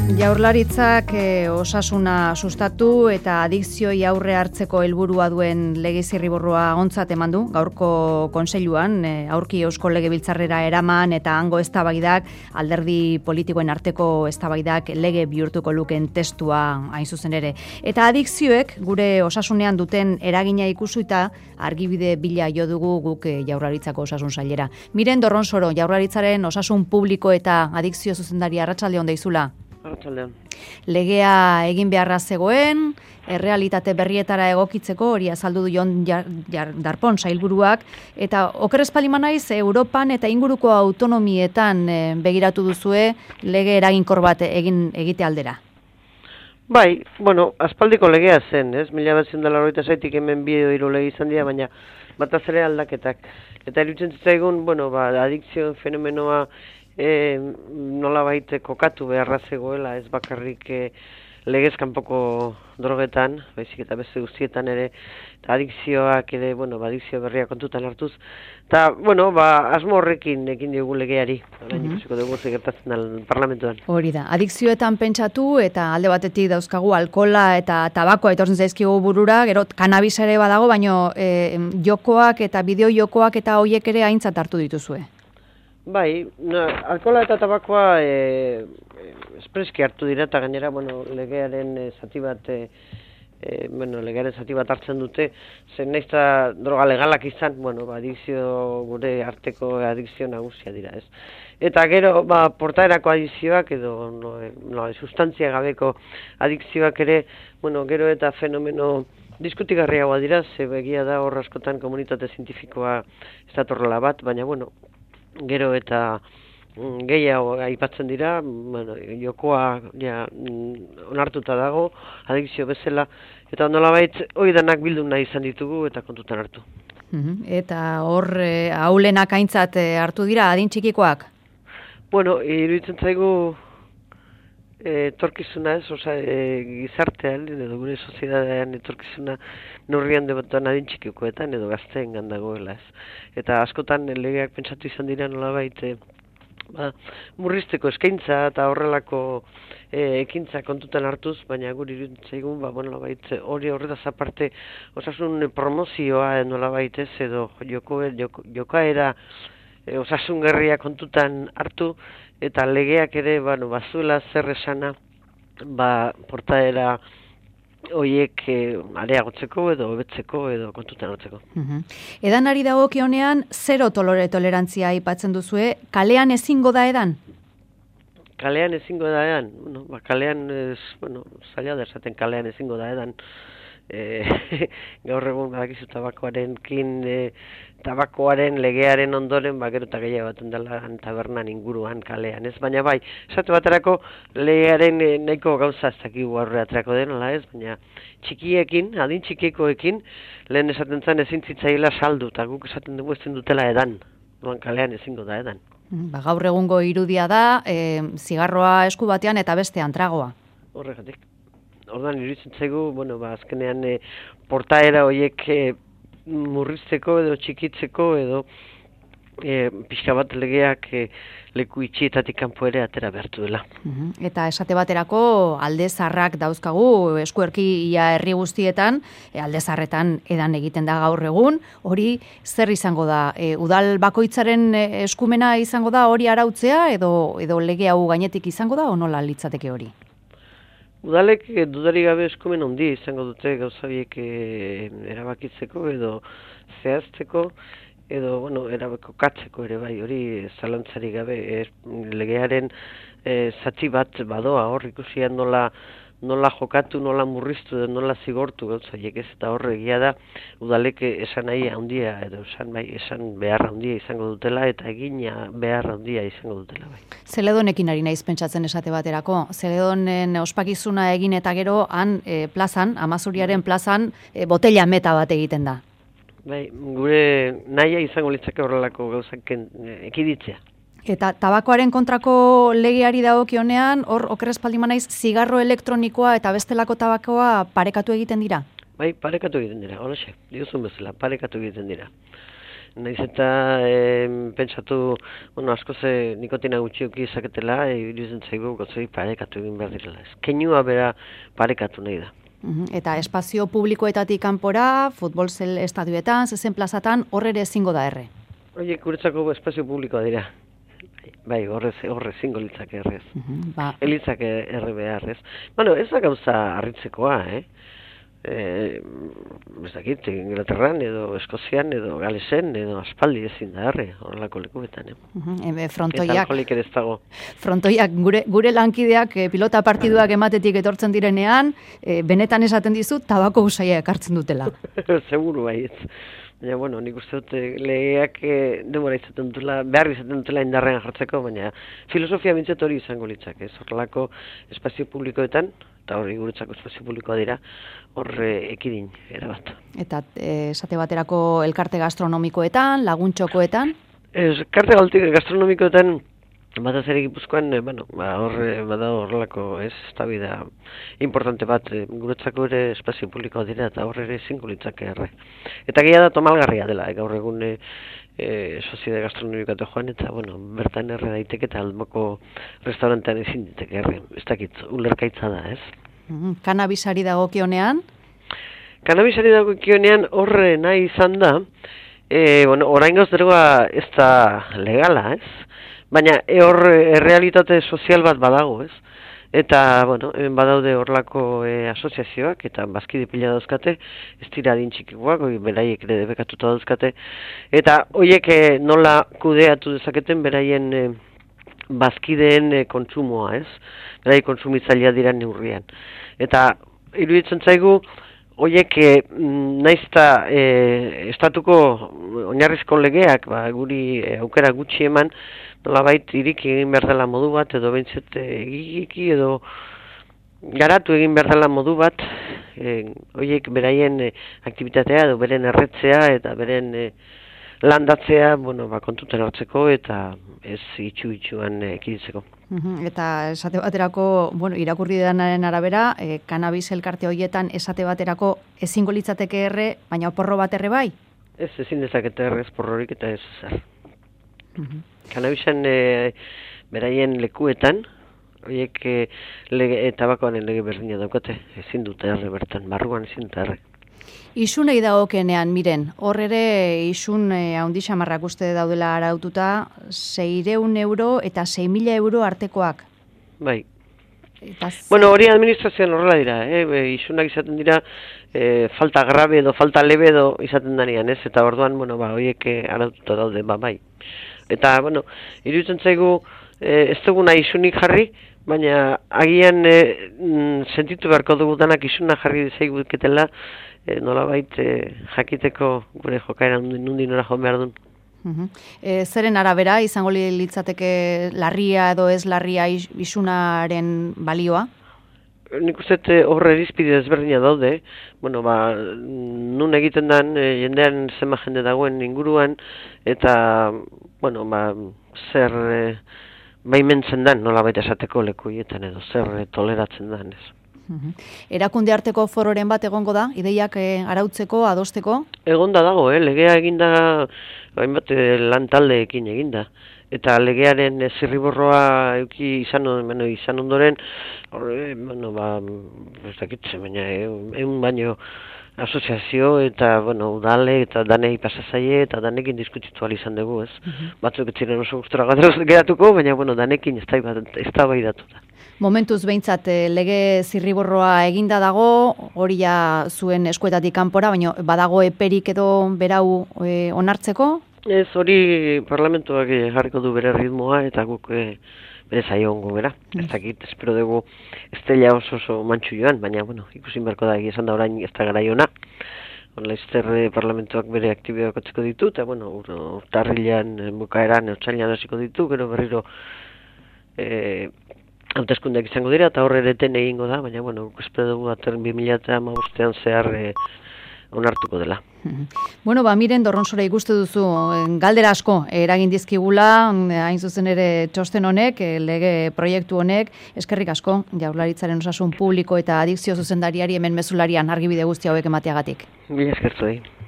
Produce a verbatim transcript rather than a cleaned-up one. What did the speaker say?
Jaurlaritzak eh, osasuna sustatu eta adikzioi aurre hartzeko helburua duen lege zirriborroa ontzat eman du gaurko kontseiluan, eh, aurki Eusko Legebiltzarrera eraman eta hango eztabaidak alderdi politikoen arteko eztabaidak lege bihurtuko luken testua hain zuzen ere. Eta adikzioek gure osasunean duten eragina ikusuita argibide bila jo dugu guk eh, Jaurlaritzako osasun sailera. Miren Dorronsoro, Jaurlaritzaren osasun publiko eta adikzio zuzendari, arratsalde on deizula. Legea egin beharra zegoen, errealitate berrietara egokitzeko, hori azaldu du Jon jar, jar, Darpon sailburuak, eta okerrez palima naiz, Europan eta inguruko autonomietan e, begiratu duzue lege eraginkor bat egin egite aldera. Bai, bueno, aspaldiko legea zen, ez? Mila batzen dela horita zaitik hemen bideo hiru lege izan dira, baina bataz ere aldaketak. Eta iruditzen zitzaigun, bueno, ba, adikzio fenomenoa E, nola baite kokatu beharra zegoela, ez bakarrik e, legez kanpoko drogetan, baizik eta beste guztietan ere, eta adikzioak ere, bueno, ba, adikzio berria kontutan hartuz, eta, bueno, ba, asmo horrekin ekin diogu legeari, orain Mm-hmm. ikusiko dugu gertatzen al parlamentuan. Hori da, adikzioetan pentsatu eta alde batetik dauzkagu alkola eta tabakoa etortzen zaizkigu burura, gero kanabis ere badago, baino e, jokoak eta bideo jokoak eta hoiek ere aintzat hartu dituzue. Bai, no, alkola eta tabakoa e, e, espreski hartu dira eta gainera, bueno, legearen e, zati bat, e, e, bueno, legearen zati bat hartzen dute, zen nahiz eta droga legalak izan, bueno, ba, adikzio, gure arteko adikzio nagusia dira, ez. Eta gero, ba, portaerako adikzioak edo, no, no, sustantzia gabeko adikzioak ere, bueno, gero eta fenomeno diskutigarriagoa dira, ze begia da hor askotan komunitate zientifikoa ez datorrela bat, baina, bueno, gero eta mm, gehiago aipatzen dira, bueno, jokoa ja, mm, onartuta dago, adikzio bezala, eta nolabait hori denak bildu nahi izan ditugu eta kontutan hartu. Mm-hmm. Eta hor e, aulenak aintzat e, hartu dira, adin txikikoak? Bueno, iruditzen zaigu e, etorkizuna ez, oza, e, gizartean, edo gure soziedadean etorkizuna neurrian debatuan adin txikikoetan edo gazteen gandagoela ez. Eta askotan legeak pentsatu izan dira nolabait e, ba, murrizteko eskaintza eta horrelako e, ekintza kontutan hartuz, baina guri iruditzen zaigun, ba, bueno, nolabait hori horretaz aparte osasun promozioa nolabait ez edo joko, joko, jokaera e, osasungarria kontutan hartu eta legeak ere, bueno, bazuela zer esana, ba, portaera hoiek eh, areagotzeko edo hobetzeko edo kontutan hartzeko. Mm-hmm. Edanari dagokionean zero tolore tolerantzia aipatzen duzue, kalean ezingo da edan? Kalean ezingo da edan, bueno, ba, kalean, ez, bueno, zaila da esaten kalean ezingo da edan. E, gaur egun badakizu tabakoarenkin, e, tabakoaren legearen ondoren, ba, gero eta gehiago baten dela tabernan inguruan kalean, ez? Baina bai, esate baterako legearen e, nahiko gauza ez dakigu aurreatrako denala, ez? Baina txikiekin, adin txikiekoekin, lehen esaten zen ezin zitzaila saldu, eta guk esaten dugu ezin dutela edan, duan kalean ezingo da edan. Ba, gaur egungo irudia da, e, zigarroa esku batean eta bestean tragoa. Horregatik. Ordan iruditzen zaigu, bueno, ba, azkenean e, portaera horiek e, murrizteko edo txikitzeko edo e, pixka bat legeak e, leku itxietatik kanpo ere atera behartu dela. Uh-huh. Eta esate baterako alde zarrak dauzkagu eskuerki ia herri guztietan, e, alde zarretan edan egiten da gaur egun, hori zer izango da? E, udal bakoitzaren eskumena izango da hori arautzea edo, edo lege hau gainetik izango da, o nola litzateke hori? Udalek e, dudari gabe eskumen handi izango dute gauzabiek e, erabakitzeko edo zehazteko edo, bueno, erabakokatzeko ere bai, hori zalantzari gabe e, legearen e, zati bat badoa hor ikusian nola nola jokatu, nola murriztu, nola zigortu gauzaiek ez, eta horre egia da udalek esan nahi handia edo esan bai esan behar handia izango dutela eta egina behar handia izango dutela bai. Zeledonekin ari naiz pentsatzen esate baterako. Zeledonen ospakizuna egin eta gero han e, plazan, Amazuriaren plazan e, botella meta bat egiten da. Bai, gure nahia izango litzake horrelako gauzak ekiditzea. Eta tabakoaren kontrako legeari dagokionean, hor okerrez paldiman naiz, zigarro elektronikoa eta bestelako tabakoa parekatu egiten dira? Bai, parekatu egiten dira, holaxe, diozun bezala, parekatu egiten dira. Naiz eta e, pentsatu, bueno, asko ze nikotina gutxioki izaketela, e, iruditzen zaigu gotzei parekatu egin behar direla. Ez keinua bera parekatu nahi da. Eta espazio publikoetatik kanpora, futbol zel estadioetan, zezen plazatan, horre ere ezingo da erre? Oiek, guretzako espazio publikoa dira. Bai, horrez, horrez zingo litzake errez. Uh-huh, ba. Elitzake erre beharrez. Bueno, ez da gauza harritzekoa, eh? Eh, ez dakit, Inglaterran edo Eskozian edo Galesen edo aspaldi ezin da erre, horrelako lekuetan, eh? Uh-huh, frontoiak, eta alkoholik ere ez dago. Frontoiak, gure, gure lankideak eh, pilota partiduak ematetik etortzen direnean, eh, benetan esaten dizu, tabako usaia ekartzen dutela. Seguru baietz. Baina, bueno, nik uste dut legeak eh, demora izaten dutela, behar izaten dutela indarrean jartzeko, baina filosofia bintzat hori izango litzak, ez? Horrelako espazio publikoetan, eta hori guretzako espazio publikoa dira, hor eh, ekidin, erabat. Eta eh, esate baterako elkarte gastronomikoetan, laguntxokoetan? Elkarte gastronomikoetan, bataz ere Gipuzkoan, eh, bueno, ba, hor eh, bada horrelako, ez, eztabaida importante bat, eh, guretzako ere espazio publikoa dira, eta hor ere zinko litzake erre. Eta gehiago da tomalgarria dela, eh, gaur egun eh, eh, soziede gastronomikatu joan, eta, bueno, bertan erre daiteke eta aldmoko restaurantean ezin diteke erre. Ez dakit, ulerkaitza da, ez? Mm-hmm. Kanabisari dagokionean? Kanabisari dagokionean horre nahi izan da, eh, bueno, oraingoz deroa ez da legala, ez? Baina hor errealitate sozial bat badago, ez? Eta, bueno, hemen badaude horlako e, asoziazioak, eta bazkide pila dauzkate, ez dira adin txikikoak, beraiek ere debekatuta dauzkate, eta horiek e, nola kudeatu dezaketen beraien e, bazkideen e, kontsumoa, ez? Berai kontsumitzailea dira neurrian. Eta, iruditzen zaigu, horiek e, naiz eta e, estatuko oinarrizko legeak, ba, guri e, aukera gutxi eman, nolabait iriki egin behar dela modu bat, edo behintzet egiki, edo garatu egin behar dela modu bat, e, horiek beraien e, aktibitatea, edo beren erretzea, eta beren e, landatzea, bueno, ba, kontuten hartzeko, eta ez itxu-itxuan e, ekiditzeko. Uhum, eta esate baterako, bueno, irakurri denaren arabera, e, kanabis elkarte horietan esate baterako ezingo litzateke erre, baina porro bat erre bai? Ez, ezin dezakete errez porrorik eta ez zer. Uhum. Kanabisan e, beraien lekuetan, horiek e, lege, e, tabakoaren lege berdina daukate, ezin dute erre bertan, barruan ezin dute erre. Isunei dagokenean, miren, hor ere isun e, haundi xamarrak uste daudela araututa, seireun euro eta sei mila euro artekoak. Bai. Eta bueno, hori administrazioan horrela dira, eh? E, isunak izaten dira e, falta grave edo falta lebe edo izaten danian, ez? Eta orduan, bueno, ba, horiek e, araututa daude, ba, bai. Eta, bueno, iruditzen zaigu e, ez duguna isunik jarri, baina agian e, sentitu beharko dugu danak isuna jarri zaigu iketela, e, nolabait e, jakiteko gure jokaera nundi nora joan behar duen. Uh-huh. E, zeren arabera, izango litzateke larria edo ez larria isunaren balioa? Nik uste horre irizpide ezberdina daude, bueno, ba, nun egiten dan, e, jendean zenba jende dagoen inguruan, eta, bueno, ba, zer e, baimentzen dan, nola baita esateko lekuietan edo, zer e, toleratzen dan, ez. Uh-huh. Erakunde arteko fororen bat egongo da, ideiak e, arautzeko, adosteko? Egonda dago, eh? Legea eginda, hainbat lan taldeekin eginda. Eta legearen zirriborroa euki izan, bueno, izan ondoren, horre, bueno, ba, ez dakitze, baina egun baino asoziazio eta, bueno, udale eta danei pasazaie eta danekin diskutitu izan dugu, ez? Uh-huh. Batzuk ez ziren oso gustora geratuko, baina, bueno, danekin ez da bai datu da. Momentuz behintzat lege zirriborroa eginda dago, hori ja zuen eskuetatik kanpora, baina badago eperik edo berau e, onartzeko? Ez, hori parlamentuak jarriko du bere ritmoa eta guk e, bere zaio ongo bera. Mm. Ez dakit, espero dugu ez dela oso oso mantxu joan, baina, bueno, ikusin beharko da, esan da orain ez da garaiona. Laizter parlamentuak bere aktibitateak atziko ditu, eta, bueno, urtarrilean, bukaeran, otsailean hasiko ditu, gero berriro e, hauteskundeak izango dira, eta horre ereten egingo da, baina, bueno, espero dugu ater bi mila hamabostean zehar e, onartuko dela. Bueno, ba, miren, Dorronsora ikuste duzu, galdera asko eragin dizkigula, hain zuzen ere txosten honek, lege proiektu honek, eskerrik asko, Jaurlaritzaren osasun publiko eta adikzio zuzendariari hemen mezularian argibide guzti hauek emateagatik. Mila eskertu egin.